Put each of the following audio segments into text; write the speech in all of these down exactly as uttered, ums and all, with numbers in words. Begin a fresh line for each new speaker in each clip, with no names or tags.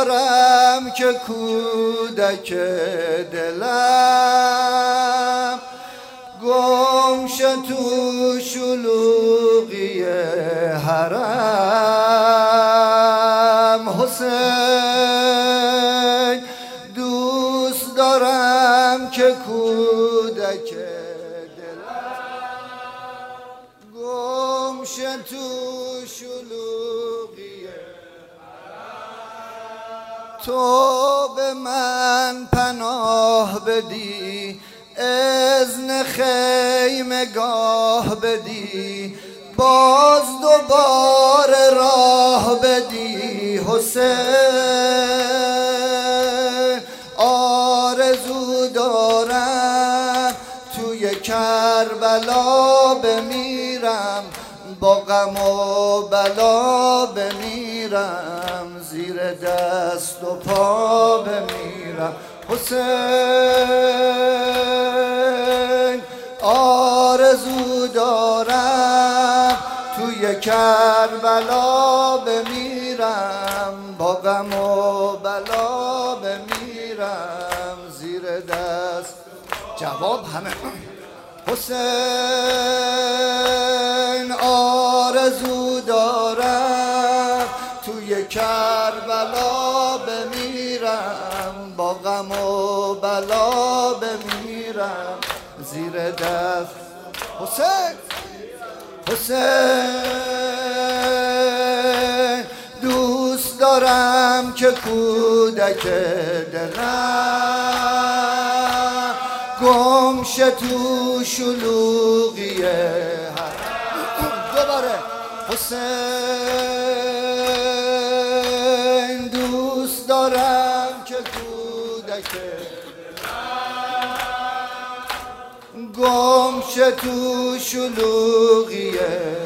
دارم که کودک دلم گم شد تو شلوغی حرم. حسین دوست دارم که کودک دلم گم شد تو شلوغی حرم. تو به من پناه بدی، اذن خیمگاه بدی، باز دوباره راه بدی. حسین آرزو دارم توی کربلا بمیرم، با غم و بلا بمیرم، زیر دست و پا بمیرم. حسین آرزو دارم توی کربلا بمیرم، با غم و بلا بمیرم، زیر دست. جواب همه. حسین آرزو دارم توی کربلا بمیرم، با غم و بلا بمیرم، زیر دست. حسین حسین دوست دارم که کودک دلم گم شه تو شلوغی حرم. دوباره. حسین دوست دارم که کودک گم شه تو شلوغی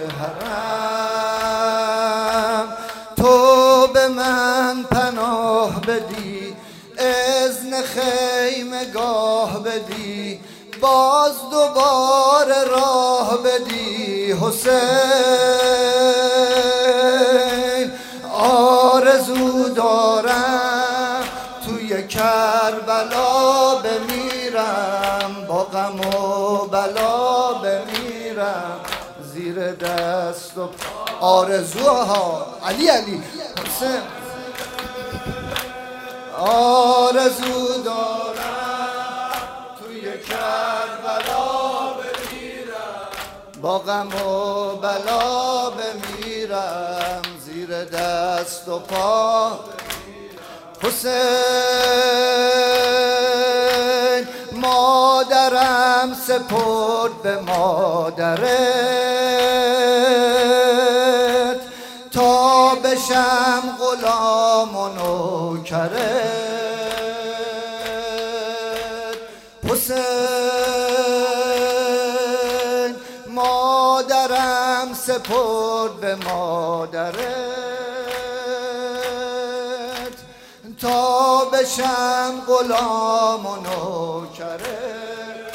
حرم. تو به من پناه بدی، اذن خیمگاه بدی، باز دوباره راه بدی. حسین آرزو دارم توی کربلا بمیرم، با غم و بلا بمیرم، زیر دست و آرزوها. علی علی. حسین آرزو دارم توی کربلا بمیرم، با غم و بلا بمیرم، زیر دست و پا. حسین مادرم سپرد به مادرت تا بشم غلام و نوکرت. حسین مادرم سپرد به مادرت تا بشم غلام و نوکرت.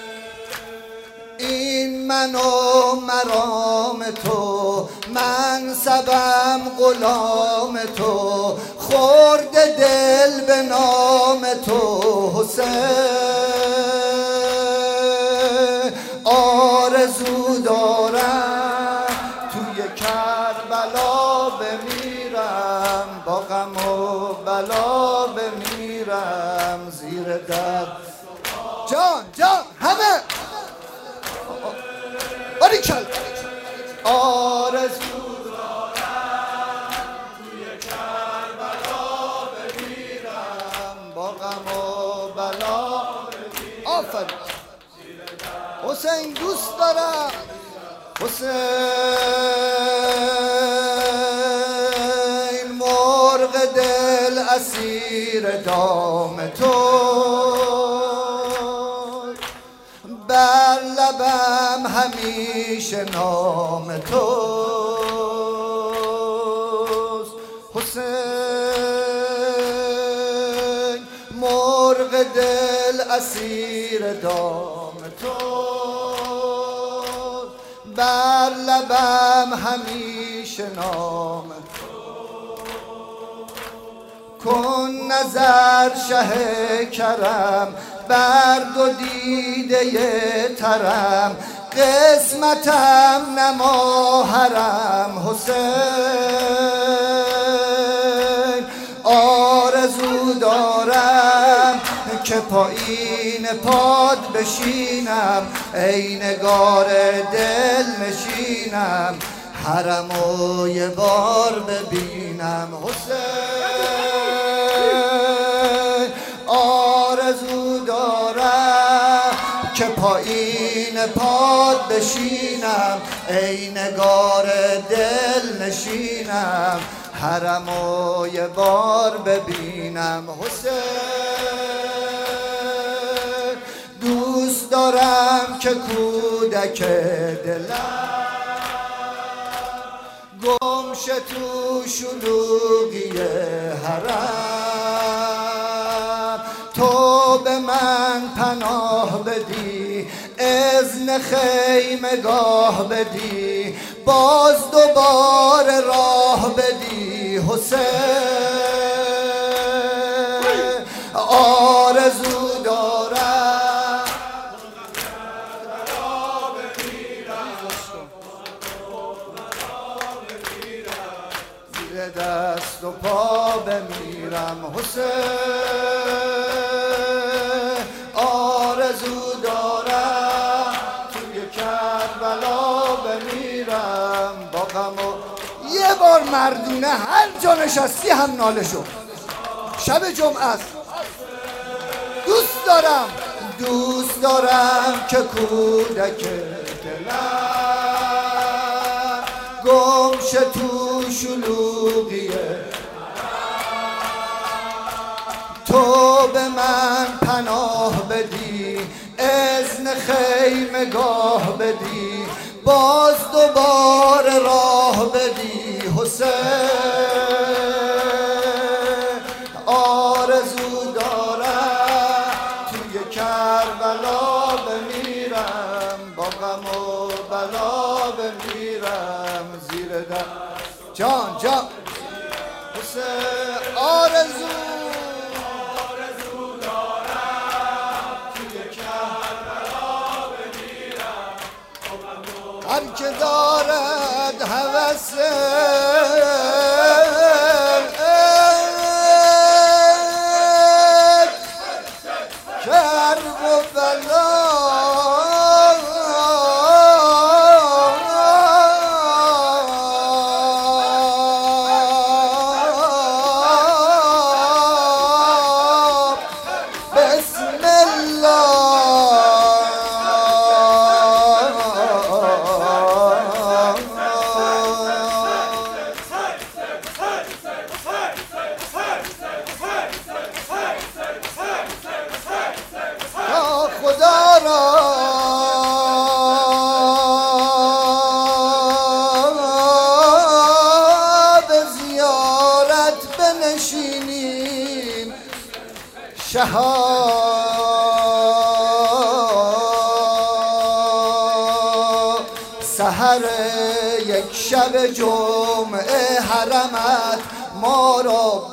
این من و مرام تو، منصبم غلام تو، خورد دل به نام تو. حسین آرزو دارم توی کربلا بمیرم، با غم و بلا بمیرم، زیر دست. جان جان همه باریکل. آرزو دارم توی کربلا بمیرم، با غم و بلا بمیرم. آفرین. حسین دوست دارم. حسین مرغ دل اسیر دام تو، بر لبم همیشه نام توست. حسین مرغ دل اسیر دام تو، بر لبم همیشه نام تو. کن نظر شه کرم بر دو دیده ترم قسمتم نما حرم حسین آرزو دارم که پایین پاد بشینم ای نگار دل نشینم حرمو یه بار ببینم حسین آرزو دارم که پایین پاد بشینم ای نگار دل نشینم حرمو یه بار ببینم حسین دوست دارم که کودک دلم گمشه تو شلوغی حرم تو به من پناه بدی اذن خیمگاه بدی باز دوباره راه بدی حسین آرزو دارم زیر دست و پا بمیرم حسین آرزو دارم توی کربلا بمیرم با غم و یه بار مردونه هر جا نشستی هم ناله شو شب جمعه است دوست دارم دوست دارم که کودک دلم گمشه تو شلوغیه تو به من پناه بدی اذن خیمگاه بدی باز دوباره راه بدی حسین آرزو دارم توی کربلا بمیرم با غم و بلا بمیرم زیر دست جان جان حسین آرزو هر که دارد هوس کرب و بلا بسم الله خدا را به زیارت بنشینیم شهاب سحر یک شب جمعه حرمت ما را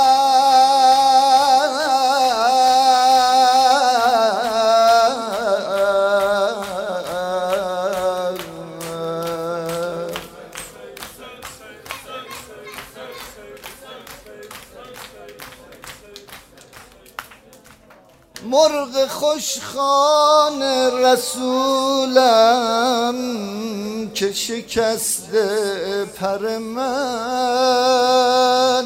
مرغ خوشخوان رسولم که شکسته پر من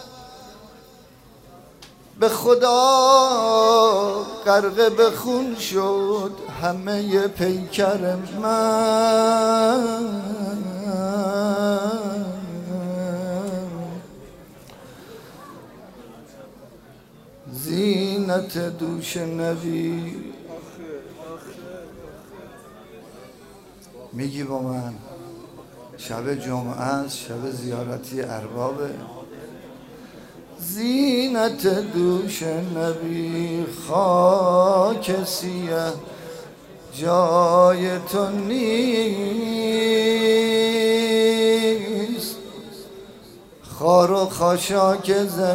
به خدا غرق به خون شد همه پیکر من زینت دوش نبی میگی با من شب جمعه است شب زیارتی اربابه زینت دوش نبی خاک سیه جای تو نیست خار و خاشاک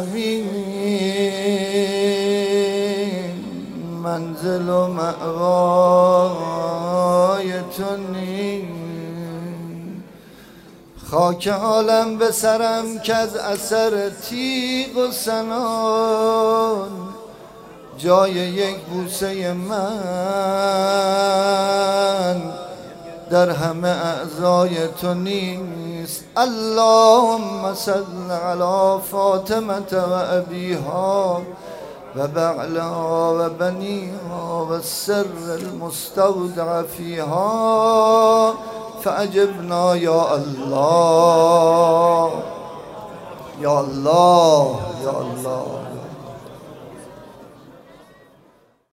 زمین منزل و مأوای تو نیست. خاک عالم به سرم که از اثر تیغ و سنان جای یک بوسه من در همه اعضای تو نیست. اللهم صل علی فاطمه و ابیها و بعلها و بنیها و السر المستودع فیها فاجبنا یا الله یا الله یا الله.